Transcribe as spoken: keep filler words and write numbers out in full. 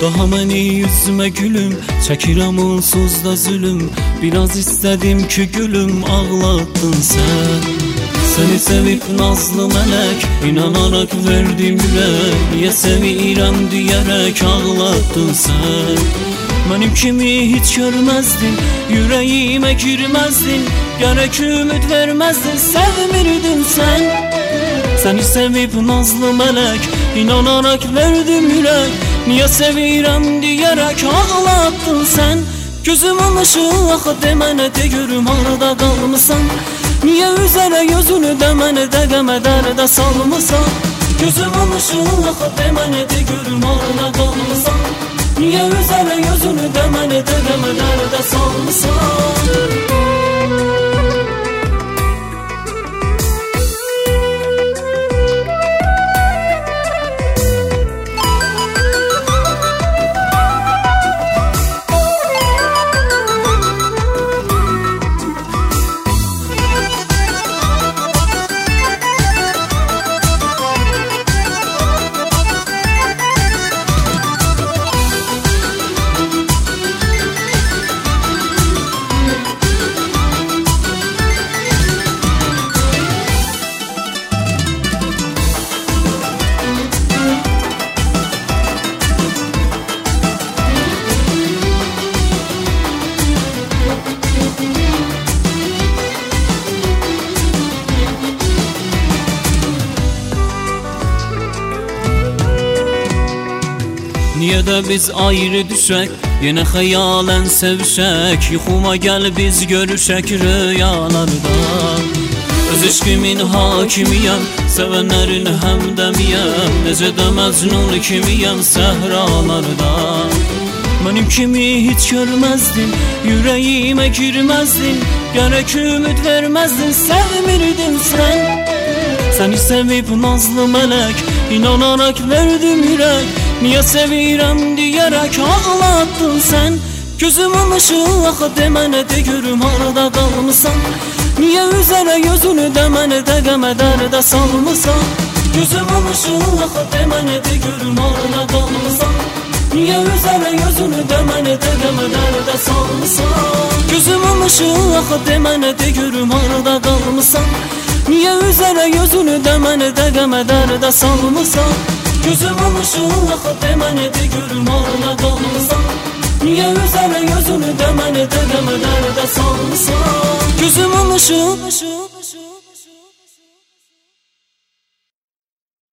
Daha məni yüzümə gülüm, çəkirəm onsuz da zülüm. Biraz istədim ki gülüm, ağlatdın sən. Səni sevib nazlı mələk, inanaraq verdim ürək. Niyə sevirəm deyərək ağlatdın sən. Mənim kimi heç görməzdin, ürəyimə girməzdin. Gərək ümid verməzdin, sevmirdin sən. Səni sevib nazlı mələk, inanaraq verdim ürək. Niyə sevirəm deyərək ağlatdın sən. Gözümün ışığı axı de mənə de görüm harada qalmısan. Niyə üzərə gözünü də mənə də qəmə dərdə salmısan. Gözümün ışığı axı de mənə de görüm harada qalmısan. Niyə üzərə gözünü də mənə də qəmə dərdə salmısan. Niyə də biz ayrı düşək, yenə xəyalən sevişək. Yuxuma gəl biz görüşək rüyalarda. Öz eşqimin hakimiyəm, sevənlərin həmdəmiyəm. Necə də məcnun kimiyəm səhralarda. Mənim kimi heç görməzdin, ürəyimə girməzdin. Gərək ümid verməzdin, sevmirdin sən. Səni sevib nazlı mələk, inanaraq verdim ürək. Niyə sevirəm deyərək ağlatdın sən. Gözümün ışığı axı de mənə de görüm harada qalmısan. Niyə üzərə gözünü də mənə də qəmə dərdə salmısan. Gözümün ışığı axı de mənə de görüm harada qalmısan. Niyə üzərə gözünü də mənə də qəmə dərdə salmısan. Gözümün ışığı axı de mənə de görüm harada qalmısan. Niyə üzərə gözünü də mənə də qəmə dərdə salmısan. Gözümün ışığı axı de mənə de görüm harada qalmısan. Niyə üzərə gözünü də mənə də qəmə dərdə salmısan. Gözümün ışığı